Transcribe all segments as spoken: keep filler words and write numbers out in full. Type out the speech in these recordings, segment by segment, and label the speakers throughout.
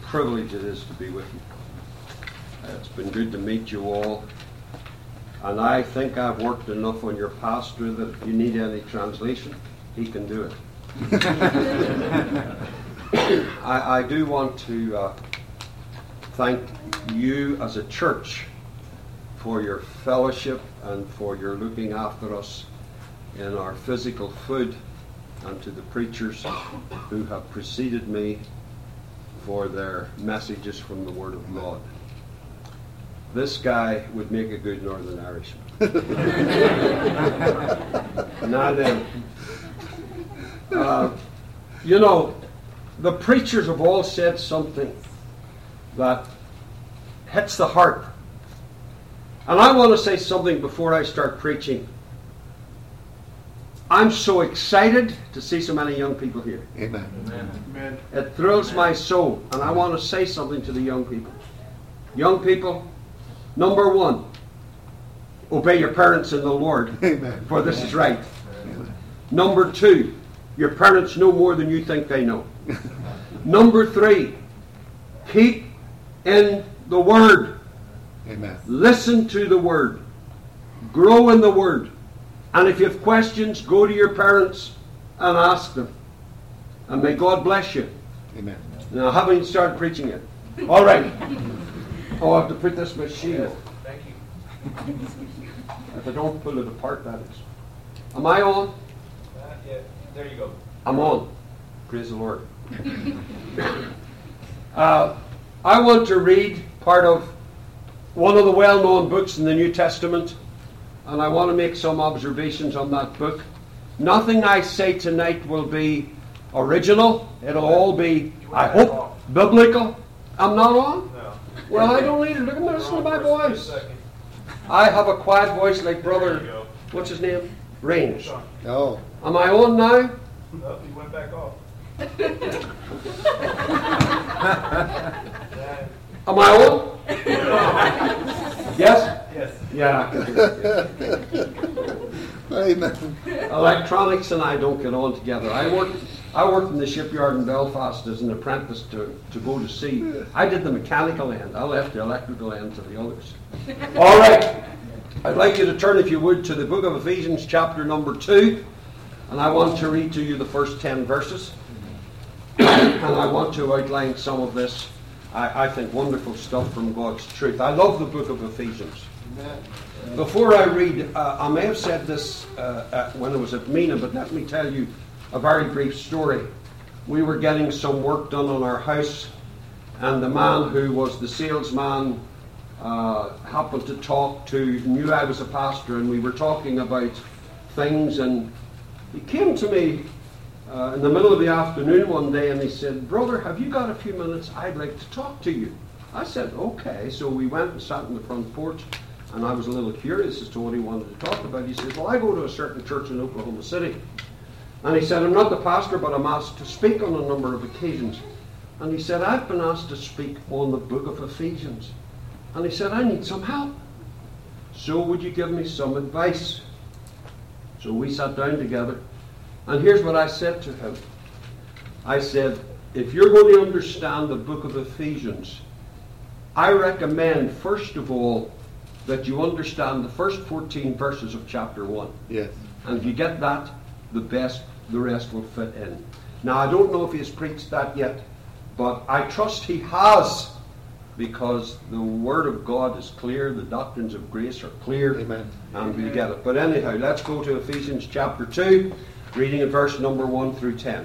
Speaker 1: privilege it is to be with you. Uh, it's been good to meet you all. And I think I've worked enough on your pastor that if you need any translation, he can do it. I, I do want to uh, thank you as a church for your fellowship and for your looking after us in our physical food, and to the preachers who have preceded me for their messages from the Word of God. This guy would make a good Northern Irishman. Now then, uh, you know, the preachers have all said something that hits the heart. And I want to say something before I start preaching. I'm so excited to see so many young people here.
Speaker 2: Amen.
Speaker 1: Amen. It thrills my soul, and I want to say something to the young people. Young people, number one, obey your parents in the Lord,
Speaker 2: Amen.
Speaker 1: For this is right. Amen. Number two, your parents know more than you think they know. Number three, keep in the Word.
Speaker 2: Amen.
Speaker 1: Listen to the Word. Grow in the Word. And if you have questions, go to your parents and ask them. And may God bless you.
Speaker 2: Amen.
Speaker 1: Now, I haven't even started preaching yet. All right. Oh, I have to put this machine
Speaker 3: Yes,
Speaker 1: on.
Speaker 3: thank you.
Speaker 1: If I don't pull it apart, that is. Am I on?
Speaker 3: Uh, yeah, there you go.
Speaker 1: I'm on. Praise the Lord. uh, I want to read part of one of the well-known books in the New Testament, and I want to make some observations on that book. Nothing I say tonight will be original. It'll all be, I hope, biblical. I'm not on?
Speaker 3: No.
Speaker 1: Well, I don't need it. Look at me, listen to my voice. I have a quiet voice like brother, what's his name? Range.
Speaker 2: Oh.
Speaker 1: Am I on now?
Speaker 3: Oh, he went back off.
Speaker 1: Am I on? Yes?
Speaker 3: Yes.
Speaker 1: Yeah.
Speaker 2: Amen.
Speaker 1: Electronics and I don't get on together. I worked I worked in the shipyard in Belfast as an apprentice to, to go to sea. I did the mechanical end. I left the electrical end to the others. All right. I'd like you to turn, if you would, to the book of Ephesians, chapter number two. And I want to read to you the first ten verses. And I want to outline some of this, I, I think, wonderful stuff from God's truth. I love the book of Ephesians.
Speaker 2: Amen.
Speaker 1: Before I read, uh, I may have said this uh, uh, when I was at Mina, but let me tell you a very brief story. We were getting some work done on our house, and the man who was the salesman uh, happened to talk to, knew I was a pastor, and we were talking about things, and he came to me uh, in the middle of the afternoon one day, and he said, "Brother, have you got a few minutes? I'd like to talk to you." I said, "Okay." So we went and sat in the front porch, and I was a little curious as to what he wanted to talk about. He says, "Well, I go to a certain church in Oklahoma City." And he said, "I'm not the pastor, but I'm asked to speak on a number of occasions." And he said, "I've been asked to speak on the book of Ephesians." And he said, "I need some help. So would you give me some advice?" So we sat down together. And here's what I said to him. I said, "If you're going to understand the book of Ephesians, I recommend, first of all, that you understand the first fourteen verses of chapter one.
Speaker 2: Yes.
Speaker 1: And if you get that, the best, the rest will fit in." Now, I don't know if he has preached that yet, but I trust he has, because the Word of God is clear, the doctrines of grace are clear,
Speaker 2: Amen.
Speaker 1: and we get it. But anyhow, let's go to Ephesians chapter two, reading in verse number one through ten.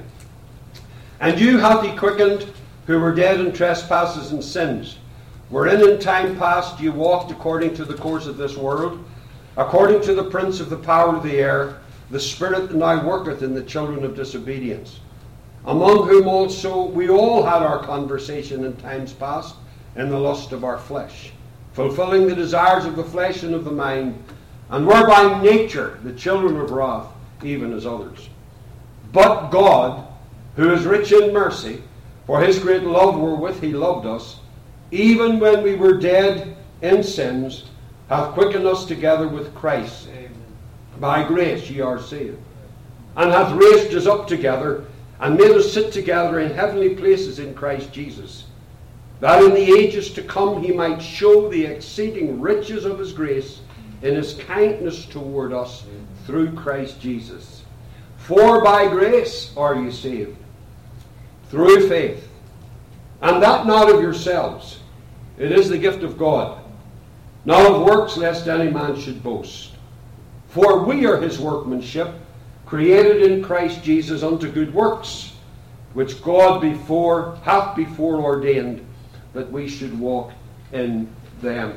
Speaker 1: "And you hath he quickened, who were dead in trespasses and sins, wherein in time past you walked according to the course of this world, according to the prince of the power of the air, the spirit that now worketh in the children of disobedience, among whom also we all had our conversation in times past, in the lust of our flesh, fulfilling the desires of the flesh and of the mind, and were by nature the children of wrath, even as others. But God, who is rich in mercy, for his great love wherewith he loved us, even when we were dead in sins, hath quickened us together with Christ. Amen. By grace ye are saved, and hath raised us up together, and made us sit together in heavenly places in Christ Jesus, that in the ages to come he might show the exceeding riches of his grace in his kindness toward us through Christ Jesus. For by grace are you saved, through faith, and that not of yourselves. It is the gift of God, not of works, lest any man should boast. For we are his workmanship, created in Christ Jesus unto good works, which God before hath before ordained that we should walk in them.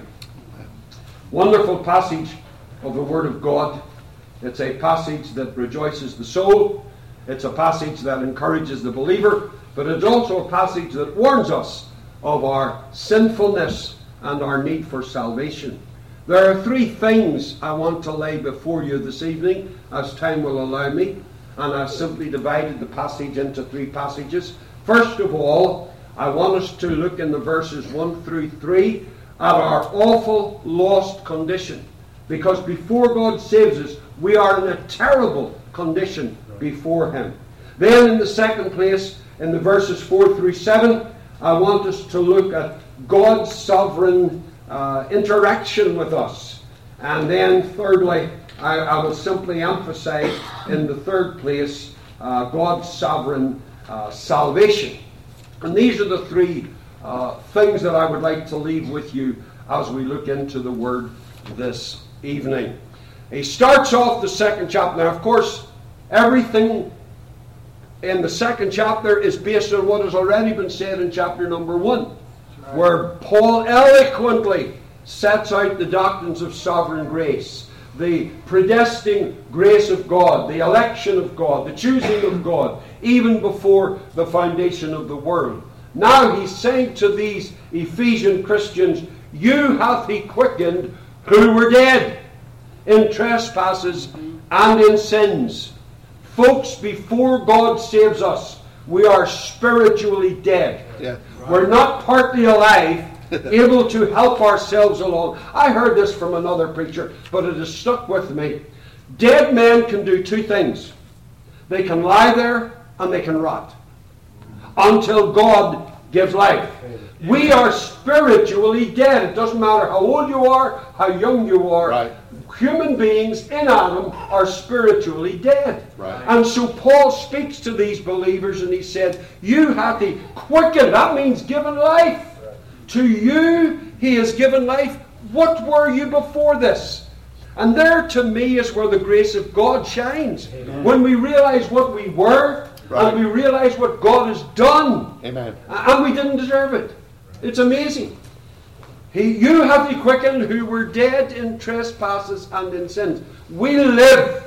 Speaker 1: Wonderful passage of the Word of God. It's a passage that rejoices the soul. It's a passage that encourages the believer, but it's also a passage that warns us of our sinfulness and our need for salvation. There are three things I want to lay before you this evening, as time will allow me, and I've simply divided the passage into three passages. First of all, I want us to look in the verses one through three at our awful lost condition. Because before God saves us, we are in a terrible condition before him. Then in the second place, in the verses four through seven, I want us to look at God's sovereign uh, interaction with us. And then thirdly, I, I will simply emphasize in the third place uh, God's sovereign uh, salvation. And these are the three uh, things that I would like to leave with you as we look into the Word this evening. He starts off the second chapter. Now, of course, everything in the second chapter is based on what has already been said in chapter number one, right, where Paul eloquently sets out the doctrines of sovereign grace, the predestined grace of God, the election of God, the choosing of God, even before the foundation of the world. Now he's saying to these Ephesian Christians, you hath he quickened who were dead in trespasses and in sins. Folks, before God saves us, we are spiritually dead. Yeah, right. We're not partly alive, able to help ourselves along. I heard this from another preacher, but it has stuck with me. Dead men can do two things. They can lie there and they can rot until God gives life. We are spiritually dead. It doesn't matter how old you are, how young you are. Right. Human beings in Adam are spiritually dead. Right. And so Paul speaks to these believers and he said, you hath he quickened. That means given life. Right. To you he has given life. What were you before this? And there to me is where the grace of God shines. Amen. When we realize what we were, right, and we realize what God has done. Amen. And we didn't deserve it. It's amazing. He, you have he quickened who were dead in trespasses and in sins. We live,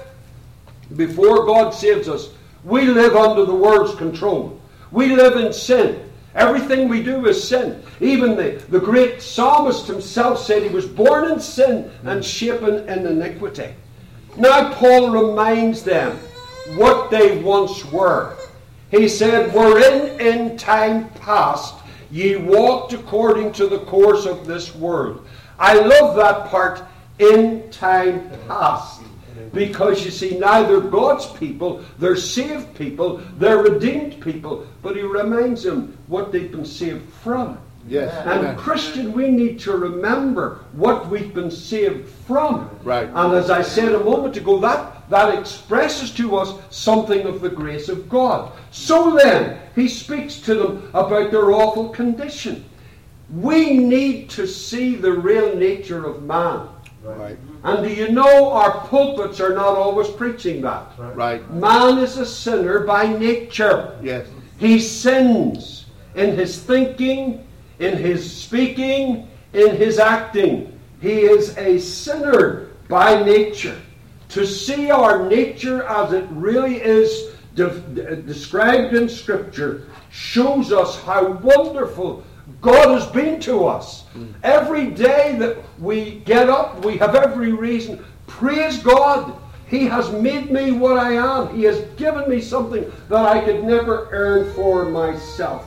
Speaker 1: before God saves us, we live under the world's control. We live in sin. Everything we do is sin. Even the, the great psalmist himself said he was born in sin and shapen in iniquity. Now Paul reminds them what they once were. He said, wherein in time past ye walked according to the course of this world. I love that part, in time past. Because you see, now they're God's people, they're saved people, they're redeemed people. But he reminds them what they've been saved from. Yes. And amen. Christian, we need to remember what we've been saved from. Right. And as I said a moment ago, that, that expresses to us something of the grace of God. So then, he speaks to them about their awful condition. We need to see the real nature of man. Right. And do you know our pulpits are not always preaching that? Right. Man is a sinner by nature. Yes. He sins in his thinking, in his speaking, in his acting. He is a sinner by nature. To see our nature as it really is de- de- described in Scripture shows us how wonderful God has been to us. Mm. Every day that we get up, we have every reason. Praise God. He has made me what I am. He has given me something that I could never earn for myself.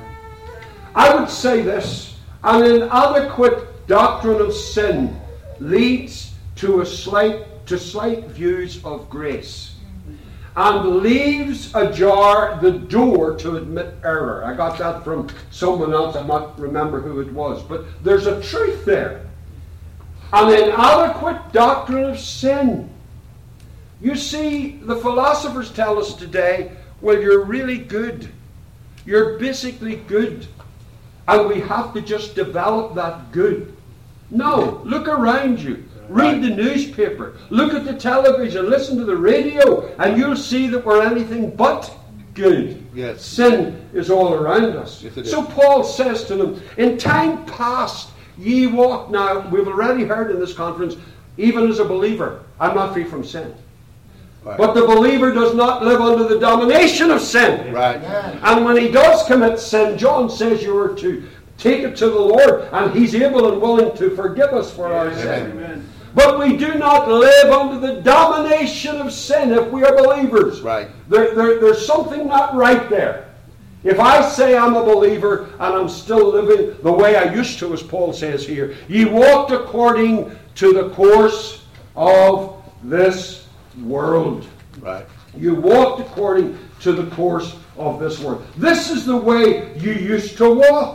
Speaker 1: I would say this: an inadequate doctrine of sin leads to a slight to slight views of grace. and leaves ajar the door to admit error. I got that from someone else. I might remember who it was. But there's a truth there. An inadequate doctrine of sin. You see, the philosophers tell us today, well, you're really good. You're basically good. And we have to just develop that good. No, look around you. Read the newspaper. Look at the television. Listen to the radio. And you'll see that we're anything but good.
Speaker 2: Yes.
Speaker 1: Sin is all around us.
Speaker 2: Yes, it
Speaker 1: so
Speaker 2: is.
Speaker 1: Paul says to them, in time past ye walked. Now, we've already heard in this conference, even as a believer, I'm not free from sin.
Speaker 2: Right.
Speaker 1: But the believer does not live under the domination of sin.
Speaker 2: Right.
Speaker 1: And when he does commit sin, John says you are to take it to the Lord, and He's able and willing to forgive us for our sin.
Speaker 3: Amen.
Speaker 1: But we do not live under the domination of sin if we are believers.
Speaker 2: Right.
Speaker 1: There, there, there's something not right there. If I say I'm a believer and I'm still living the way I used to, as Paul says here, ye walked according to the course of this world.
Speaker 2: Right.
Speaker 1: You walked according to the course of this world. This is the way you used to walk.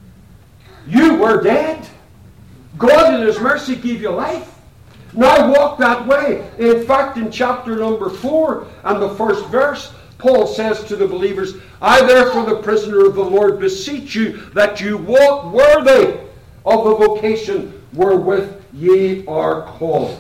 Speaker 1: You were dead. God in His mercy gave you life. Now walk that way. In fact, in chapter number four and the first verse, Paul says to the believers, I therefore, the prisoner of the Lord, beseech you that you walk worthy of the vocation wherewith ye are called.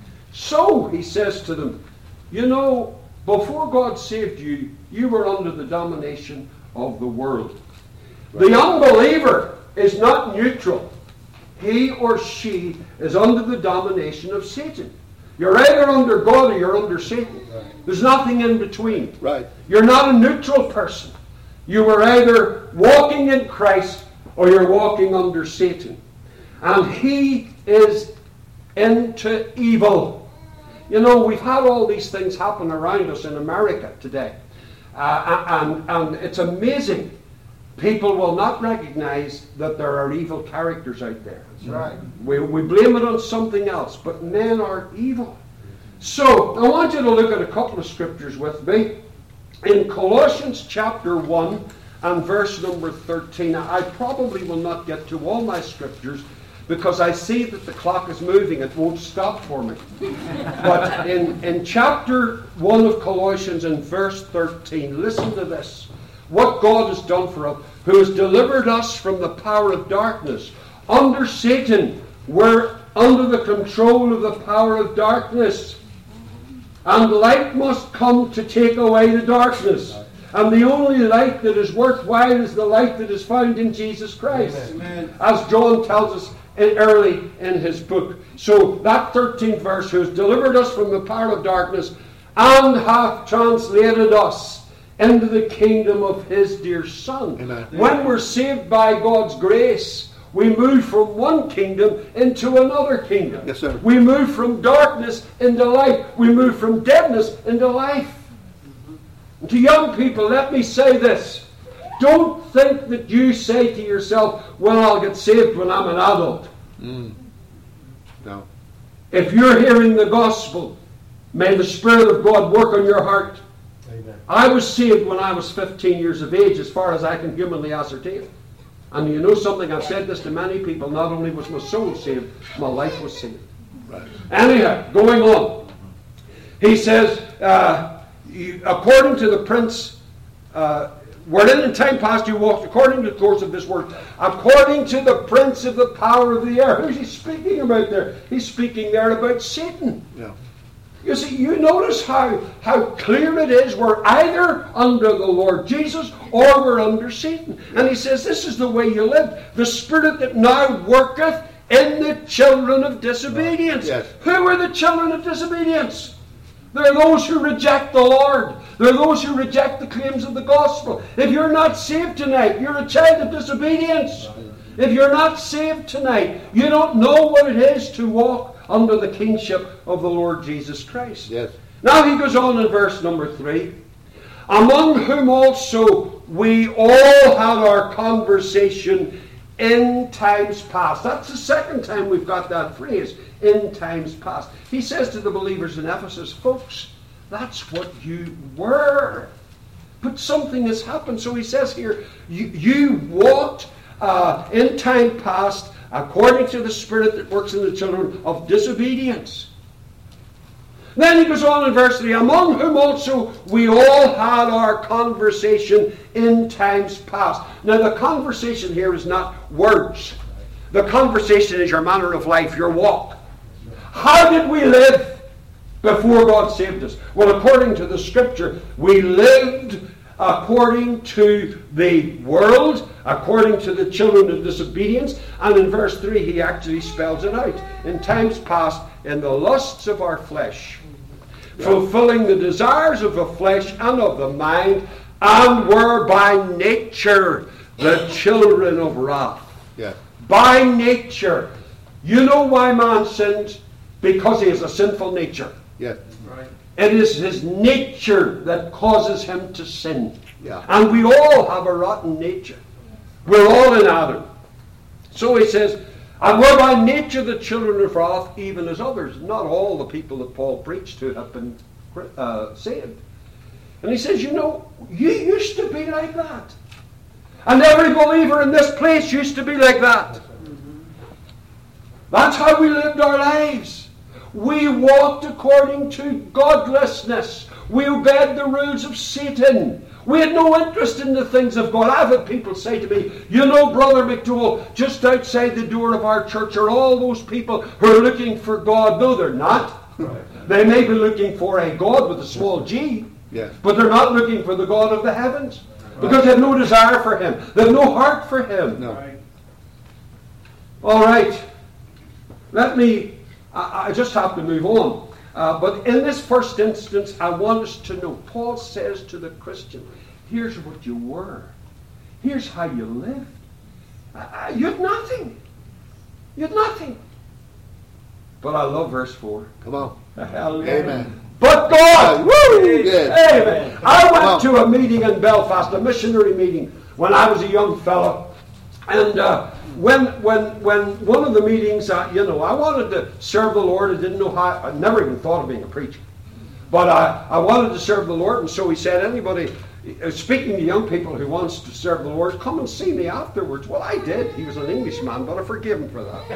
Speaker 1: So, he says to them, you know, before God saved you, you were under the domination of the world. Right. The unbeliever is not neutral. He or she is under the domination of Satan. You're either under God or you're under Satan. Right. There's nothing in between.
Speaker 2: Right.
Speaker 1: You're not a neutral person. You are either walking in Christ or you're walking under Satan. And he is into evil. You know, we've had all these things happen around us in America today. Uh, and, and it's amazing. People will not recognize that there are evil characters out there.
Speaker 4: That's right.
Speaker 1: We, we blame it on something else, but men are evil. So, I want you to look at a couple of scriptures with me. In Colossians chapter one and verse number thirteen, I probably will not get to all my scriptures because I see that the clock is moving. It won't stop for me. But in, in chapter one of Colossians and verse thirteen, listen to this. What God has done for us, who has delivered us from the power of darkness. Under Satan, we're under the control of the power of darkness. And light must come to take away the darkness. And the only light that is worthwhile is the light that is found in Jesus Christ. Amen. As John tells us in early in his book. So that thirteenth verse, who has delivered us from the power of darkness and hath translated us into the kingdom of His dear Son.
Speaker 2: Amen.
Speaker 1: When we're saved by God's grace, we move from one kingdom into another kingdom.
Speaker 2: Yes, sir.
Speaker 1: We move from darkness into light. We move from deadness into life. And to young people, let me say this. Don't think that you say to yourself, well, I'll get saved when I'm an adult.
Speaker 2: Mm. No.
Speaker 1: If you're hearing the gospel, may the Spirit of God work on your heart.
Speaker 4: Amen.
Speaker 1: I was saved when I was fifteen years of age, as far as I can humanly ascertain. And you know something, I've said this to many people, not only was my soul saved, my life was saved.
Speaker 2: Right.
Speaker 1: Anyhow, going on. He says, uh, you, according to the prince, uh, wherein in time past you walked according to the course of this world, according to the prince of the power of the air. Who's he speaking about there? He's speaking there about Satan.
Speaker 2: Yeah.
Speaker 1: You see, you notice how, how clear it is. We're either under the Lord Jesus or we're under Satan. And he says, this is the way you live. The spirit that now worketh in the children of disobedience.
Speaker 2: Yes.
Speaker 1: Who are the children of disobedience? They're those who reject the Lord. They're those who reject the claims of the gospel. If you're not saved tonight, you're a child of disobedience. If you're not saved tonight, you don't know what it is to walk under the kingship of the Lord Jesus Christ.
Speaker 2: Yes.
Speaker 1: Now he goes on in verse number three. Among whom also we all had our conversation in times past. That's the second time we've got that phrase, in times past. He says to the believers in Ephesus, folks, That's what you were. But something has happened. So he says here, you, you walked uh, in time past according to the spirit that works in the children of disobedience. Then he goes on in verse three, among whom also we all had our conversation in times past. Now the conversation here is not words. The conversation is your manner of life, your walk. How did we live before God saved us? Well, according to the Scripture, we lived according to the world, according to the children of disobedience. And in verse three, he actually spells it out. In times past, in the lusts of our flesh, fulfilling the desires of the flesh and of the mind, and were by nature the children of wrath.
Speaker 2: Yeah.
Speaker 1: By nature. You know why man sins? Because he has a sinful nature.
Speaker 2: Yeah.
Speaker 3: Right.
Speaker 1: It is his nature that causes him to sin.
Speaker 2: Yeah.
Speaker 1: And we all have a rotten nature. We're all in Adam. So he says, and we're by nature the children of wrath, even as others. Not all the people that Paul preached to have been uh, saved. And he says, you know, you used to be like that. And every believer in this place used to be like that. That's how we lived our lives. We walked according to godlessness. We obeyed the rules of Satan. We had no interest in the things of God. I've had people say to me, you know, Brother McDowell, just outside the door of our church are all those people who are looking for God. No, they're not. Right. They may be looking for a God with a small g,
Speaker 2: Yes.
Speaker 1: but they're not looking for the God of the heavens. Right. Because they have no desire for Him. They have no heart for Him.
Speaker 2: No.
Speaker 3: Right.
Speaker 1: All right. Let me, I, I just have to move on. Uh, but in this first instance, I want us to know, Paul says to the Christian, here's what you were. Here's how you lived. Uh, you had nothing. You had nothing. But I love verse four.
Speaker 2: Come on.
Speaker 1: Hallelujah.
Speaker 2: Amen.
Speaker 1: But God! Woo!
Speaker 2: Yes.
Speaker 1: Amen. I went to a meeting in Belfast, a missionary meeting, when I was a young fellow. And uh, when when when one of the meetings, uh, you know, I wanted to serve the Lord. I didn't know how. I never even thought of being a preacher. But I, I wanted to serve the Lord. And so he said, anybody, speaking to young people who wants to serve the Lord, come and see me afterwards. Well, I did. He was an Englishman, but I forgive him for that.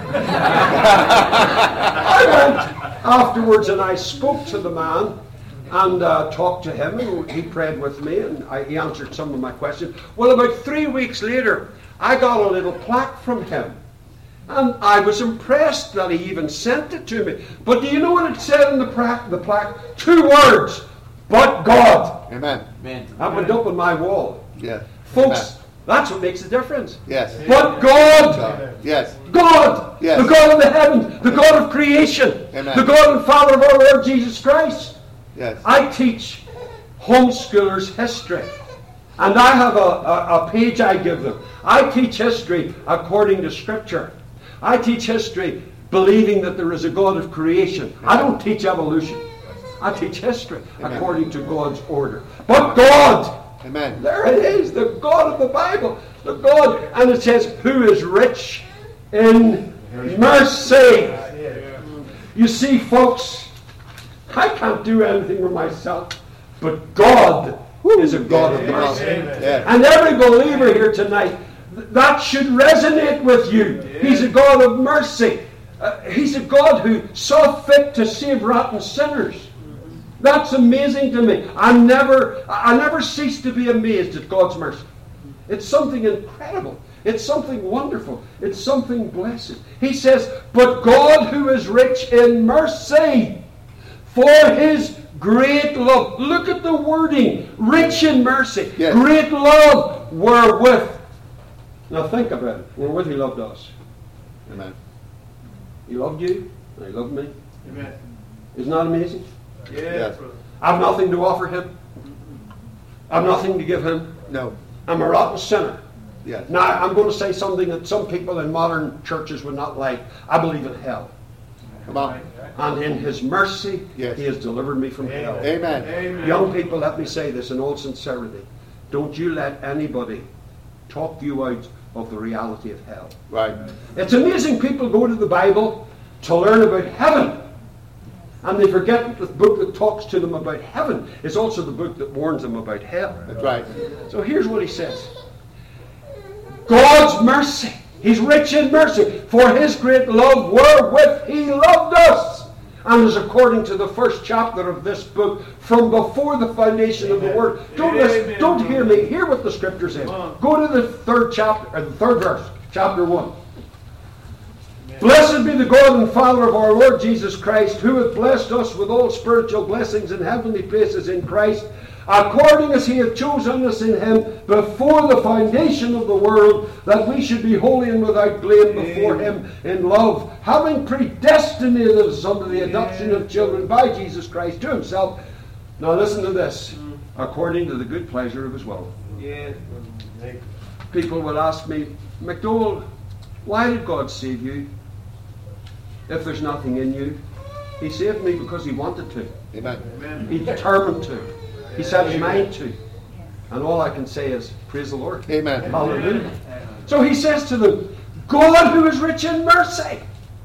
Speaker 1: I went afterwards and I spoke to the man and uh, talked to him. And he prayed with me and I, he answered some of my questions. Well, about three weeks later, I got a little plaque from him. And I was impressed that he even sent it to me. But do you know what it said in the plaque? The plaque? Two words. But God.
Speaker 2: Amen.
Speaker 3: Amen.
Speaker 1: That went up on my wall.
Speaker 2: Yeah.
Speaker 1: Folks,
Speaker 2: Amen.
Speaker 1: that's what makes the difference.
Speaker 2: Yes.
Speaker 1: But God.
Speaker 2: God. Yes.
Speaker 1: God.
Speaker 2: Yes.
Speaker 1: The God of the heavens. The God of creation.
Speaker 2: Amen.
Speaker 1: The God and Father of our Lord Jesus Christ.
Speaker 2: Yes.
Speaker 1: I teach homeschoolers history. And I have a, a, a page I give them. I teach history according to Scripture. I teach history believing that there is a God of creation. I don't teach evolution. I teach history
Speaker 2: Amen.
Speaker 1: according to God's order. But God,
Speaker 2: Amen.
Speaker 1: there it is, the God of the Bible, the God, and it says, who is rich in mercy. You see, folks, I can't do anything for myself, but God is a God of mercy.
Speaker 2: Yeah.
Speaker 1: And every believer here tonight, that should resonate with you. He's a God of mercy. Uh, he's a God who saw fit to save rotten sinners. That's amazing to me. I never, I never cease to be amazed at God's mercy. It's something incredible. It's something wonderful. It's something blessed. He says, but God who is rich in mercy for His great love. Look at the wording. Rich in mercy.
Speaker 2: Yes.
Speaker 1: Great love wherewith. Now think about it. Wherewith He loved us.
Speaker 2: Amen.
Speaker 1: He loved you, and He loved me.
Speaker 3: Amen.
Speaker 1: Isn't that amazing?
Speaker 3: Yeah.
Speaker 2: Yes.
Speaker 1: I've nothing to offer Him. I've nothing to give Him.
Speaker 2: No.
Speaker 1: I'm a rotten sinner.
Speaker 2: Yes.
Speaker 1: Now, I'm going to say something that some people in modern churches would not like. I believe in hell.
Speaker 2: Come on.
Speaker 1: And in His mercy,
Speaker 2: Yes.
Speaker 1: He has delivered me from hell.
Speaker 2: Amen.
Speaker 3: Amen.
Speaker 1: Young people, let me say this in all sincerity. Don't you let anybody talk you out of the reality of hell.
Speaker 2: Right.
Speaker 1: It's amazing people go to the Bible to learn about heaven. And they forget that the book that talks to them about heaven is also the book that warns them about hell.
Speaker 2: That's right.
Speaker 1: So here's what he says. God's mercy. He's rich in mercy. For his great love wherewith he loved us. And is according to the first chapter of this book, from before the foundation Amen. Of the world. Don't listen, don't hear me. Hear what the scripture says. Go to the third chapter, or the third verse, chapter one. Blessed be the God and Father of our Lord Jesus Christ, who hath blessed us with all spiritual blessings in heavenly places in Christ, according as he hath chosen us in him before the foundation of the world, that we should be holy and without blame before him in love, having predestinated us unto the adoption of children by Jesus Christ to himself. Now listen to this. According to the good pleasure of his will. People will ask me, McDowell, why did God save you if there's nothing in you? He saved me because he wanted to.
Speaker 2: Amen.
Speaker 1: He determined to. He set his mind to. And all I can say is, praise the Lord.
Speaker 2: Amen.
Speaker 1: Hallelujah. So he says to them, God who is rich in mercy.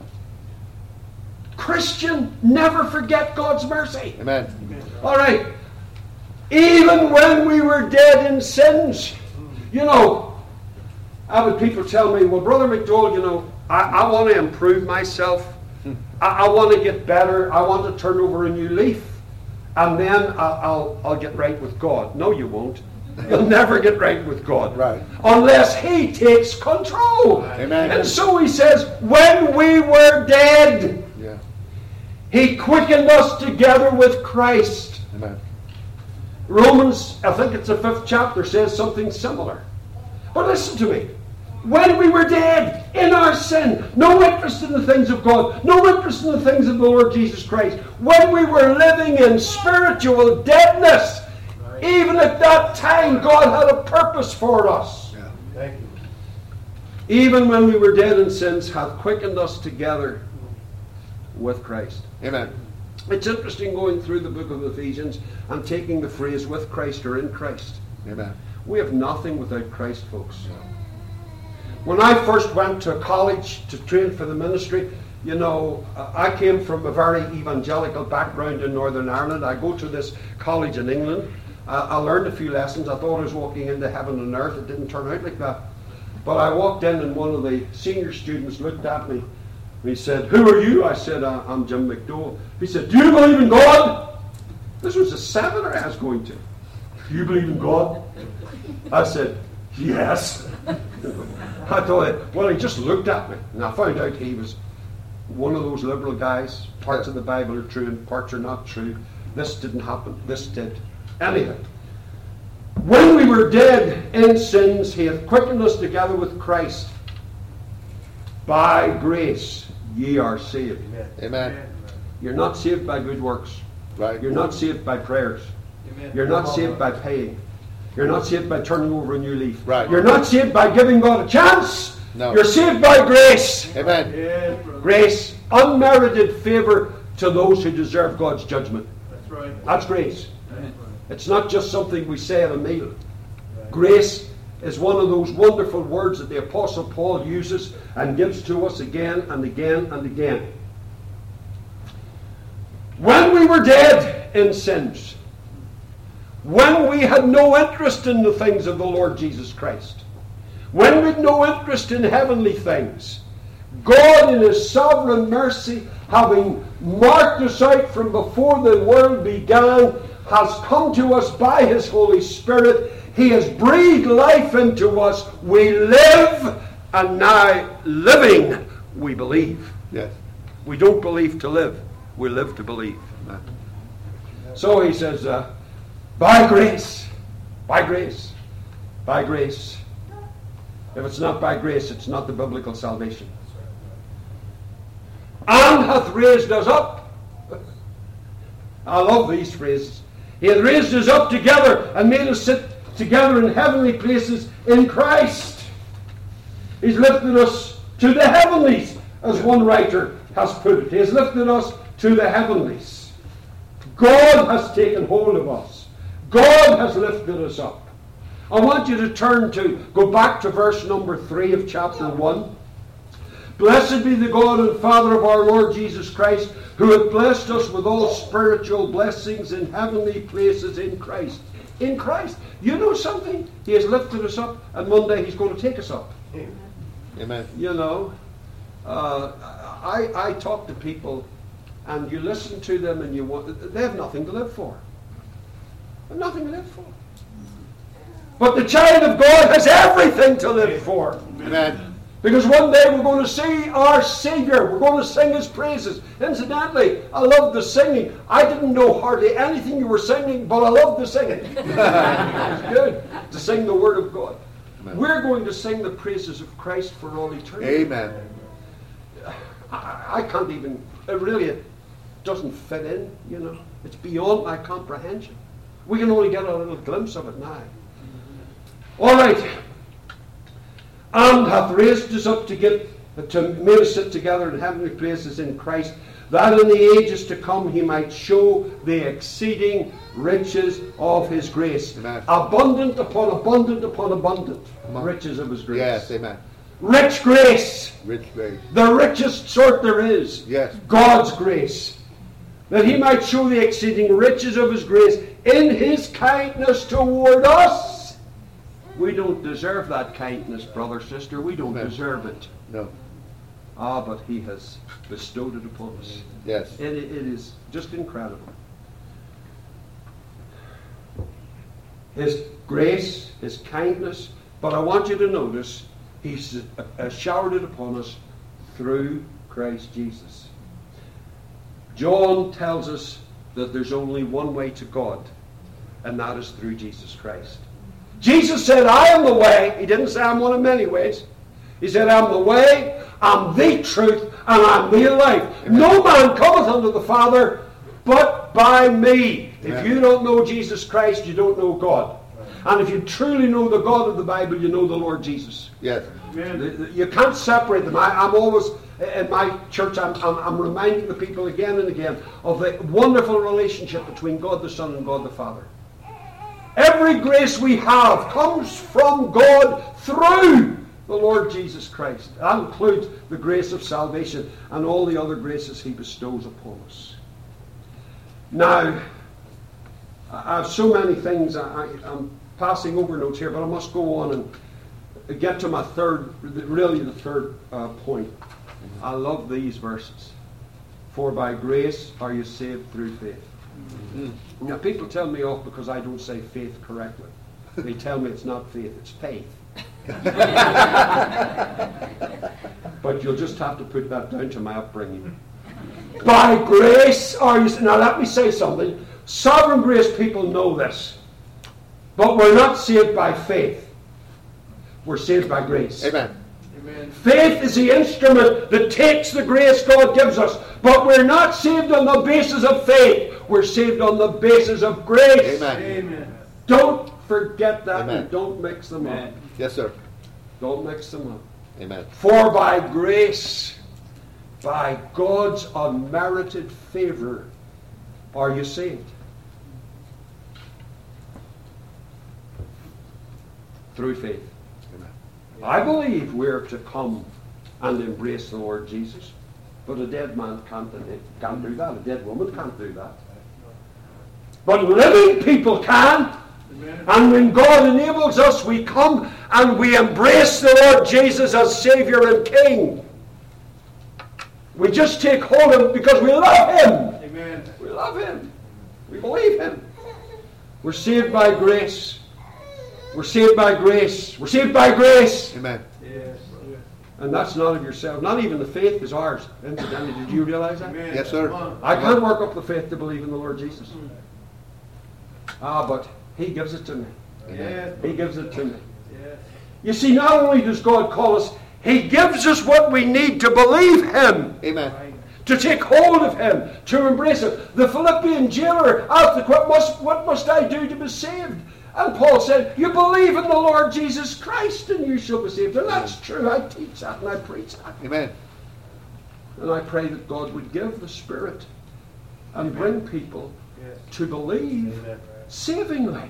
Speaker 1: Christian, never forget God's mercy.
Speaker 2: Amen.
Speaker 1: All right. Even when we were dead in sins. You know, I had people tell me, well, Brother McDowell, you know, I, I want to improve myself. I, I want to get better. I want to turn over a new leaf. And then I'll, I'll, I'll get right with God. No, you won't. You'll never get right with God.
Speaker 2: Right.
Speaker 1: Unless he takes control.
Speaker 2: Amen.
Speaker 1: And so he says, when we were dead,
Speaker 2: yeah.
Speaker 1: he quickened us together with Christ.
Speaker 2: Amen.
Speaker 1: Romans, I think it's the fifth chapter, says something similar. But listen to me. When we were dead in our sin, no interest in the things of God, no interest in the things of the Lord Jesus Christ, when we were living in spiritual deadness, right. Even at that time, God had a purpose for us.
Speaker 2: Yeah.
Speaker 3: Thank you.
Speaker 1: Even when we were dead in sins, hath quickened us together with Christ.
Speaker 2: Amen.
Speaker 1: It's interesting going through the book of Ephesians and taking the phrase with Christ or in Christ.
Speaker 2: Amen.
Speaker 1: We have nothing without Christ, folks. When I first went to college to train for the ministry, you know, I came from a very evangelical background in Northern Ireland. I go to this college in England. Uh, I learned a few lessons. I thought I was walking into heaven and earth. It didn't turn out like that. But I walked in and one of the senior students looked at me. He said, "Who are you?" I said, "I'm Jim McDowell." He said, "Do you believe in God?" This was a seminar I was going to. "Do you believe in God?" I said, "Yes." I thought, well, he just looked at me. And I found out he was one of those liberal guys. Parts of the Bible are true and parts are not true. This didn't happen. This did. Anyhow, when we were dead in sins, he hath quickened us together with Christ. By grace ye are saved.
Speaker 2: Amen.
Speaker 1: You're not saved by good works.
Speaker 2: Right.
Speaker 1: You're not saved by prayers.
Speaker 3: Amen.
Speaker 1: You're not saved by paying. You're not saved by turning over a new leaf.
Speaker 2: Right.
Speaker 1: You're not saved by giving God a chance.
Speaker 2: No.
Speaker 1: You're saved by grace.
Speaker 2: Amen.
Speaker 3: Yes,
Speaker 1: Grace, unmerited favor to those who deserve God's judgment.
Speaker 3: That's right.
Speaker 1: That's grace.
Speaker 3: That's right.
Speaker 1: It's not just something we say at a meal. Grace is one of those wonderful words that the Apostle Paul uses and gives to us again and again and again. When we were dead in sins, when we had no interest in the things of the Lord Jesus Christ, when we had no interest in heavenly things, God in his sovereign mercy, having marked us out from before the world began, has come to us by his Holy Spirit. He has breathed life into us. We live, and now living, we believe.
Speaker 2: Yes.
Speaker 1: We don't believe to live. We live to believe. So he says, uh, by grace, by grace, by grace. If it's not by grace, it's not the biblical salvation. And hath raised us up. I love these phrases. He hath raised us up together and made us sit together in heavenly places in Christ. He's lifted us to the heavenlies, as one writer has put it. He has lifted us to the heavenlies. God has taken hold of us. God has lifted us up. I want you to turn to, go back to verse number three of chapter one. Blessed be the God and Father of our Lord Jesus Christ, who hath blessed us with all spiritual blessings in heavenly places in Christ. In Christ. You know something? He has lifted us up, and one day He's going to take us up.
Speaker 2: Amen.
Speaker 1: You know, uh, I, I talk to people, and you listen to them, and you want, they have nothing to live for. They have nothing to live for. But the child of God has everything to live for.
Speaker 2: Amen.
Speaker 1: Because one day we're going to see our Savior. We're going to sing His praises. Incidentally, I love the singing. I didn't know hardly anything you were singing, but I love the singing. It's good to sing the Word of God.
Speaker 2: Amen.
Speaker 1: We're going to sing the praises of Christ for all eternity.
Speaker 2: Amen.
Speaker 1: I, I can't even, it really it doesn't fit in, you know. It's beyond my comprehension. We can only get a little glimpse of it now. All right. And hath raised us up to get to make us sit together in heavenly places in Christ, that in the ages to come He might show the exceeding riches of His grace.
Speaker 2: Amen.
Speaker 1: Abundant upon abundant upon abundant
Speaker 2: Amen.
Speaker 1: riches of His grace.
Speaker 2: Yes, amen.
Speaker 1: Rich grace.
Speaker 2: Rich grace.
Speaker 1: The richest sort there is.
Speaker 2: Yes.
Speaker 1: God's grace. That He might show the exceeding riches of His grace in His kindness toward us. We don't deserve that kindness, brother, sister. We don't
Speaker 2: Amen.
Speaker 1: deserve it.
Speaker 2: No.
Speaker 1: Ah, but He has bestowed it upon us.
Speaker 2: Yes.
Speaker 1: It, it is just incredible. His grace, His kindness, but I want you to notice He's uh, showered it upon us through Christ Jesus. John tells us that there's only one way to God, and that is through Jesus Christ. Jesus said, I am the way. He didn't say I'm one of many ways. He said, I'm the way, I'm the truth, and I'm the life. Amen. No man cometh unto the Father but by me. Amen. If you don't know Jesus Christ, you don't know God. And if you truly know the God of the Bible, you know the Lord Jesus.
Speaker 2: Yes.
Speaker 1: Amen. You can't separate them. I, I'm always, in my church, I'm, I'm, I'm reminding the people again and again of the wonderful relationship between God the Son and God the Father. Every grace we have comes from God through the Lord Jesus Christ. That includes the grace of salvation and all the other graces He bestows upon us. Now, I have so many things. I, I'm passing over notes here, but I must go on and get to my third, really the third uh, point. I love these verses. For by grace are you saved through faith. Mm-hmm. Now, people tell me off because I don't say faith correctly. They tell me it's not faith, it's faith. But you'll just have to put that down to my upbringing. By grace are you... Now, let me say something. Sovereign grace people know this. But we're not saved by faith. We're saved by grace.
Speaker 2: Amen.
Speaker 1: Amen. Faith is the instrument that takes the grace God gives us. But we're not saved on the basis of faith. We're saved on the basis of grace.
Speaker 2: Amen.
Speaker 1: Amen. Don't forget that.
Speaker 2: Amen.
Speaker 1: And don't mix them
Speaker 3: Amen.
Speaker 1: up.
Speaker 2: Yes, sir.
Speaker 1: Don't mix them up.
Speaker 2: Amen.
Speaker 1: For by grace, by God's unmerited favor, are you saved. Through faith.
Speaker 2: Amen.
Speaker 1: I believe we're to come and embrace the Lord Jesus. But a dead man can't, can't do that. A dead woman can't do that. But living people can. Amen. And when God enables us, we come and we embrace the Lord Jesus as Savior and King. We just take hold of Him because we love Him. Amen. We love Him. We believe Him. We're saved by grace. We're saved by grace. We're saved by grace.
Speaker 2: Amen.
Speaker 1: Yes. And that's not of yourself. Not even the faith is ours. Incidentally, did you realize that?
Speaker 2: Amen. Yes, sir.
Speaker 1: I can't work up the faith to believe in the Lord Jesus. Ah, but He gives it to me.
Speaker 2: Amen.
Speaker 1: He gives it to me. You see, not only does God call us, He gives us what we need to believe Him.
Speaker 2: Amen.
Speaker 1: To take hold of Him, to embrace Him. The Philippian jailer asked, what must, what must I do to be saved? And Paul said, you believe in the Lord Jesus Christ and you shall be saved. And that's true. I teach that and I preach that.
Speaker 2: Amen.
Speaker 1: And I pray that God would give the Spirit and Amen. Bring people yes. to believe Amen. Savingly.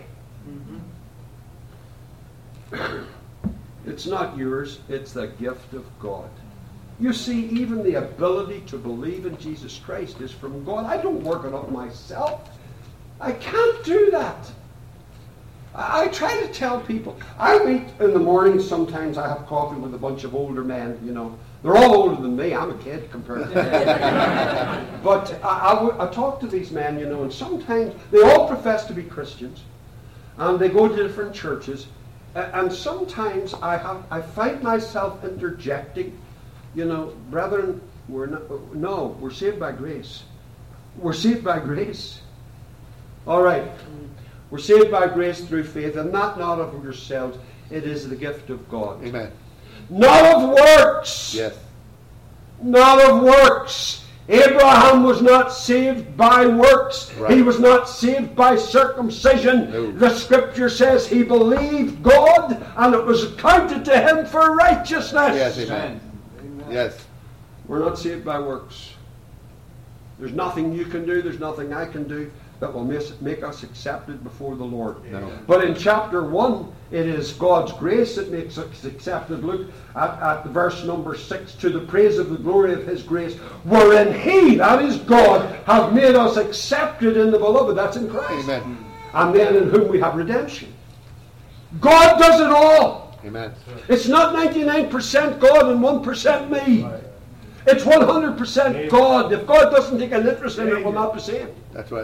Speaker 1: Mm-hmm. It's not yours. It's the gift of God. You see, even the ability to believe in Jesus Christ is from God. I don't work it up myself. I can't do that. I, I try to tell people. I meet in the morning, sometimes I have coffee with a bunch of older men, you know. They're all older than me. I'm a kid compared to them. But I, I, I talk to these men, you know, and sometimes they all profess to be Christians. And they go to different churches. And sometimes I have I find myself interjecting, you know, brethren, we're not, no, we're saved by grace. We're saved by grace. All right. We're saved by grace through faith, and that not of yourselves. It is the gift of God.
Speaker 2: Amen.
Speaker 1: Not of works.
Speaker 2: Yes.
Speaker 1: Not of works. Abraham was not saved by works.
Speaker 2: Right.
Speaker 1: He was not saved by circumcision.
Speaker 2: No.
Speaker 1: The scripture says he believed God and it was accounted to him for righteousness.
Speaker 2: Yes, amen.
Speaker 3: Amen.
Speaker 2: Yes.
Speaker 1: We're not saved by works. There's nothing you can do, there's nothing I can do that will make us accepted before the Lord.
Speaker 2: No.
Speaker 1: But in chapter one, it is God's grace that makes us accepted. Look at, at the verse number six. To the praise of the glory of his grace, wherein he, that is God, hath made us accepted in the beloved. That's in Christ.
Speaker 2: Amen.
Speaker 1: And then in whom we have redemption. God does it all.
Speaker 2: Amen.
Speaker 1: It's not ninety-nine percent God and one percent me. It's one hundred percent God. If God doesn't take an interest in it, we'll not be saved.
Speaker 2: That's right.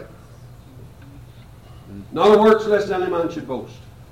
Speaker 1: Not of works, lest any man should boast.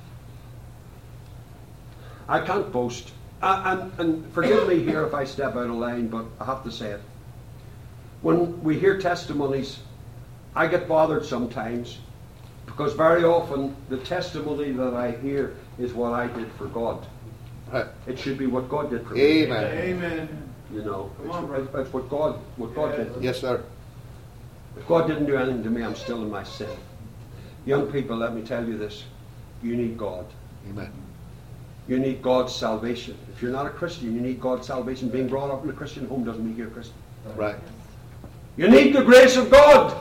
Speaker 1: I can't boast. I, and, and forgive me here if I step out of line, but I have to say it. When we hear testimonies, I get bothered sometimes because very often the testimony that I hear is what I did for God.
Speaker 2: Right.
Speaker 1: It should be what God did for me.
Speaker 2: Amen.
Speaker 3: Amen.
Speaker 1: You know,
Speaker 3: Come on,
Speaker 1: it's,
Speaker 3: brother.
Speaker 1: it's what God, what God
Speaker 3: Yeah.
Speaker 1: did.
Speaker 2: Yes, sir.
Speaker 1: If God didn't do anything to me, I'm still in my sin. Young people, let me tell you this. You need God.
Speaker 2: Amen.
Speaker 1: You need God's salvation. If you're not a Christian, you need God's salvation. Being brought up in a Christian home doesn't make you a Christian.
Speaker 2: Right.
Speaker 1: You need the grace of God.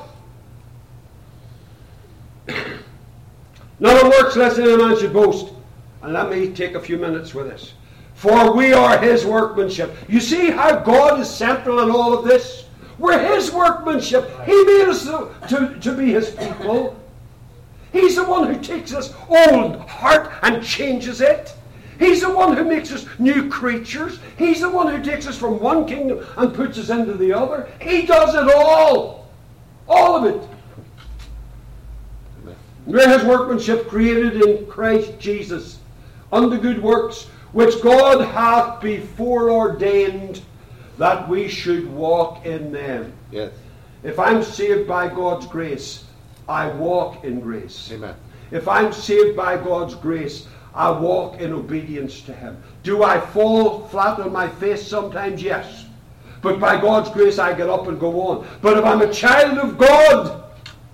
Speaker 1: Not of works, lest any man should boast. And let me take a few minutes with this. For we are his workmanship. You see how God is central in all of this? We're his workmanship. He made us to, to, to be his people. He's the one who takes this old heart and changes it. He's the one who makes us new creatures. He's the one who takes us from one kingdom and puts us into the other. He does it all. All of it. We're his workmanship, created in Christ Jesus, unto good works, which God hath before ordained that we should walk in them.
Speaker 2: Yes.
Speaker 1: If I'm saved by God's grace, I walk in grace.
Speaker 2: Amen.
Speaker 1: If I'm saved by God's grace, I walk in obedience to him. Do I fall flat on my face sometimes? Yes. But by God's grace, I get up and go on. But if I'm a child of God,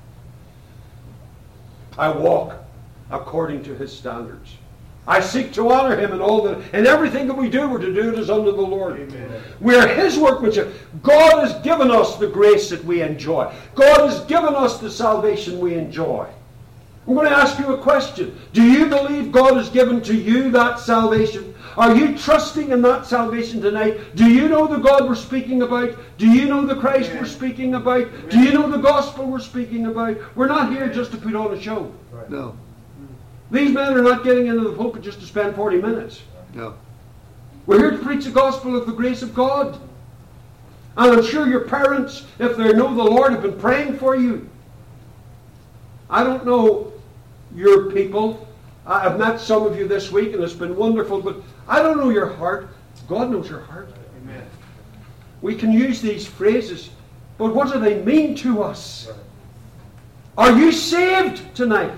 Speaker 1: I walk according to his standards. I seek to honor him in all that, in everything that we do, we're to do it as unto the Lord.
Speaker 3: Amen.
Speaker 1: We're his workmanship. God has given us the grace that we enjoy. God has given us the salvation we enjoy. I'm going to ask you a question. Do you believe God has given to you that salvation? Are you trusting in that salvation tonight? Do you know the God we're speaking about? Do you know the Christ
Speaker 3: Amen.
Speaker 1: we're speaking about? Amen. Do you know the gospel we're speaking about? We're not here just to put on a show.
Speaker 3: Right.
Speaker 2: No.
Speaker 1: These men are not getting into the pulpit just to spend forty minutes.
Speaker 2: No.
Speaker 1: We're here to preach the gospel of the grace of God. And I'm sure your parents, if they know the Lord, have been praying for you. I don't know your people. I've met some of you this week and it's been wonderful, but I don't know your heart. God knows your heart.
Speaker 3: Amen.
Speaker 1: We can use these phrases, but what do they mean to us? Are you saved tonight?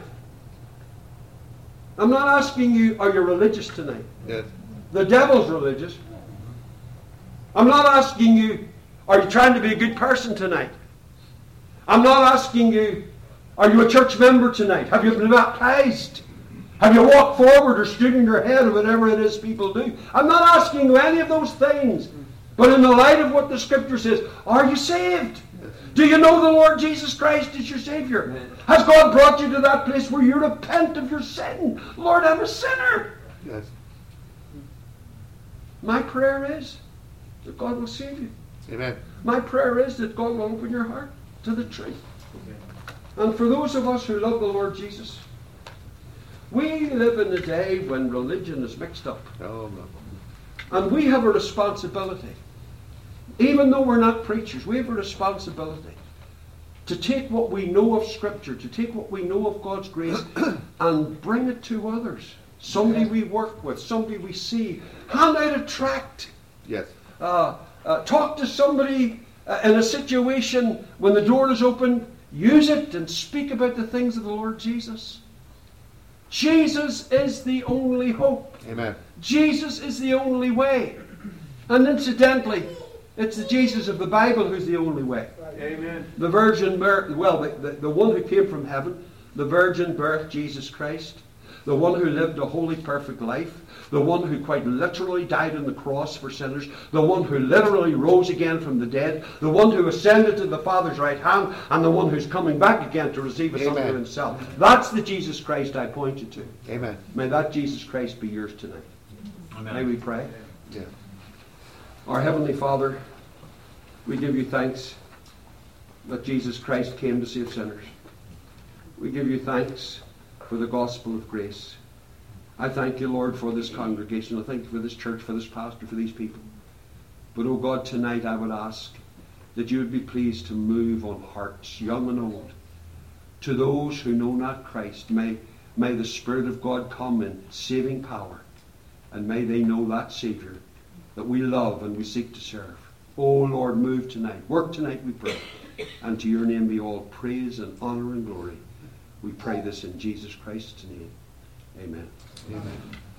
Speaker 1: I'm not asking you, are you religious tonight?
Speaker 2: Yes.
Speaker 1: The devil's religious. I'm not asking you, are you trying to be a good person tonight? I'm not asking you, are you a church member tonight? Have you been baptized? Have you walked forward or stood in your head or whatever it is people do? I'm not asking you any of those things. But in the light of what the Scripture says, are you saved? Do you know the Lord Jesus Christ is your Savior? Amen. Has God brought you to that place where you repent of your sin? Lord, I'm a sinner.
Speaker 2: Yes.
Speaker 1: My prayer is that God will save you.
Speaker 2: Amen.
Speaker 1: My prayer is that God will open your heart to the truth. And for those of us who love the Lord Jesus, we live in a day when religion is mixed up.
Speaker 2: Oh, no.
Speaker 1: And we have a responsibility. Even though we're not preachers, we have a responsibility to take what we know of Scripture, to take what we know of God's grace and bring it to others. Somebody we work with, somebody we see. Hand out a tract.
Speaker 2: Yes.
Speaker 1: Uh, uh, talk to somebody uh, in a situation when the door is open. Use it and speak about the things of the Lord Jesus. Jesus is the only hope.
Speaker 2: Amen.
Speaker 1: Jesus is the only way. And incidentally, it's the Jesus of the Bible who's the only way.
Speaker 3: Amen.
Speaker 1: The virgin birth, well, the, the, the one who came from heaven, the virgin birth, Jesus Christ, the one who lived a holy, perfect life, the one who quite literally died on the cross for sinners, the one who literally rose again from the dead, the one who ascended to the Father's right hand, and the one who's coming back again to receive us
Speaker 2: Amen.
Speaker 1: unto himself. That's the Jesus Christ I point you to.
Speaker 2: Amen.
Speaker 1: May that Jesus Christ be yours tonight.
Speaker 3: Amen.
Speaker 1: May we pray.
Speaker 2: Yeah.
Speaker 1: Our Heavenly Father, we give you thanks that Jesus Christ came to save sinners. We give you thanks for the gospel of grace. I thank you, Lord, for this congregation. I thank you for this church, for this pastor, for these people. But, oh God, tonight I would ask that you would be pleased to move on hearts, young and old. To those who know not Christ, may, may the Spirit of God come in saving power, and may they know that Savior that we love and we seek to serve. Oh, Lord, move tonight. Work tonight, we pray. And to your name be all praise and honor and glory. We pray this in Jesus Christ's name. Amen.
Speaker 2: Amen.